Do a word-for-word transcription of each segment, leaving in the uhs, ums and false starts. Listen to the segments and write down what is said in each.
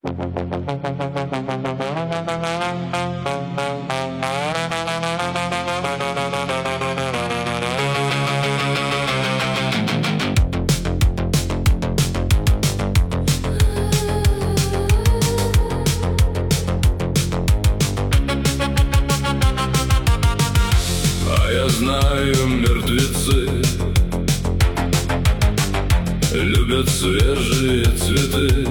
А я знаю, мертвецы любят свежие цветы,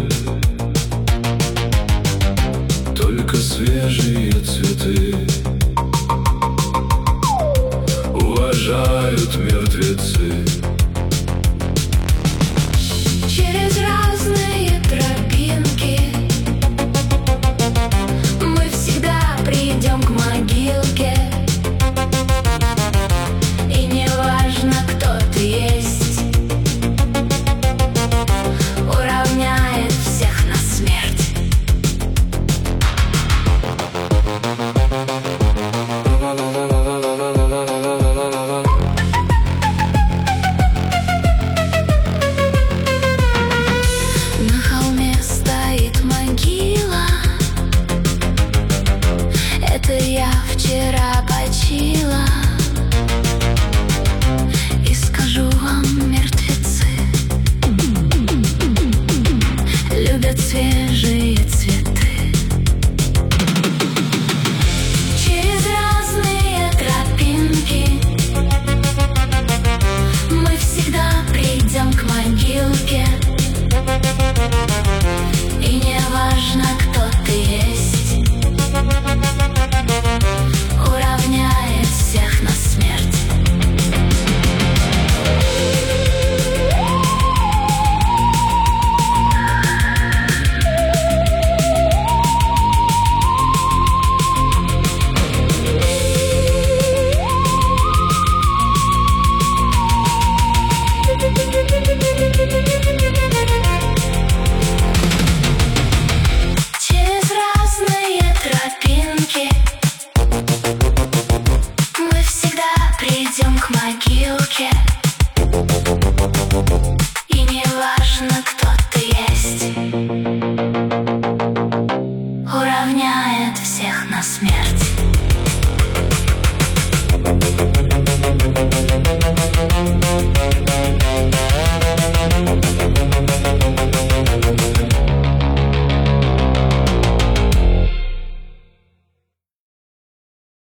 только свежие цветы уважают мертвецы. Через разные тропинки мы всегда придем к могилке, и не важно, кто ты есть, уравняет всех на смерть. На холме стоит могила, это я вчера почила. И скажу вам, мертвецы любят свежие цветы.